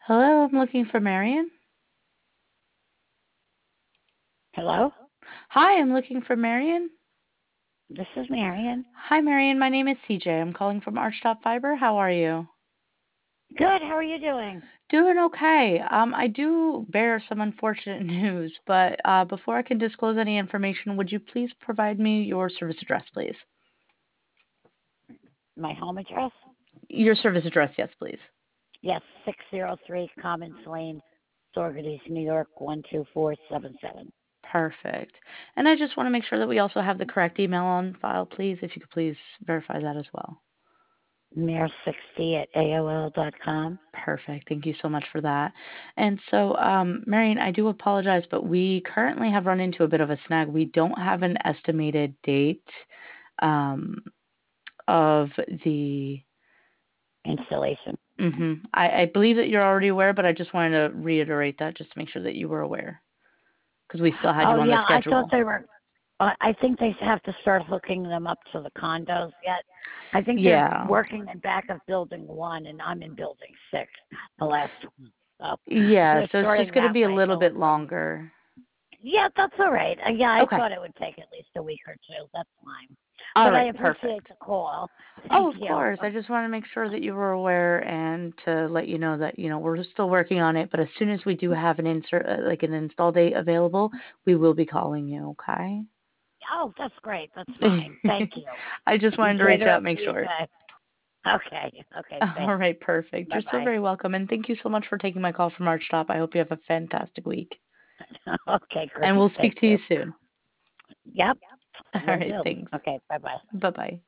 Hello, I'm looking for Marion. Hello? Hi, I'm looking for Marion. This is Marion. Hi, Marion. My name is CJ. I'm calling from Archtop Fiber. How are you? Good. How are you doing? Doing okay. I do bear some unfortunate news, but before I can disclose any information, would you please provide me your service address, please? My home address? Your service address, yes, please. Yes, 603 Commons Lane, Saugerties, New York, 12477. Perfect. And I just want to make sure that we also have the correct email on file, please. If you could please verify that as well. Mayor60 at AOL.com. Perfect. Thank you so much for that. And so, Marion, I do apologize, but we currently have run into a bit of a snag. We don't have an estimated date um, of the. Installation. I believe that you're already aware, but I just wanted to reiterate that just to make sure that you were aware because we still had Oh, you on the yeah, I thought schedule. they were. I think they have to start hooking them up to the condos yet. I think they're Yeah. working in back of building 1, and I'm in building 6, the last one. So Yeah. they're So it's just starting going to that be a way, little going bit from. longer. Yeah, that's all right. Yeah, I Okay. thought it would take at least a week or two. That's fine. All But I right. Perfect. appreciate the call. Oh, Thank of you. course. I just want to make sure that you were aware and to let you know that, we're still working on it, but as soon as we do have an like an install date available, we will be calling you, okay? Oh, that's great. That's fine. Thank you. I just wanted to Enjoy reach the out, rest make of your sure. day. Okay. Okay, All thanks. right, perfect. You're so Bye-bye. very welcome, and thank you so much for taking my call from Archtop. I hope you have a fantastic week, Okay, and great. we'll Thank speak to you you. soon. Yep, All will right, do. thanks. Okay, bye-bye. Bye-bye.